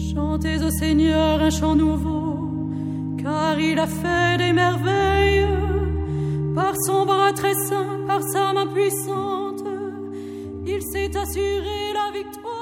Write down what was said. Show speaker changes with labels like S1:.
S1: Chantez au Seigneur un chant nouveau, car il a fait des merveilles. Par son bras très saint, par sa main puissante, il s'est assuré la victoire.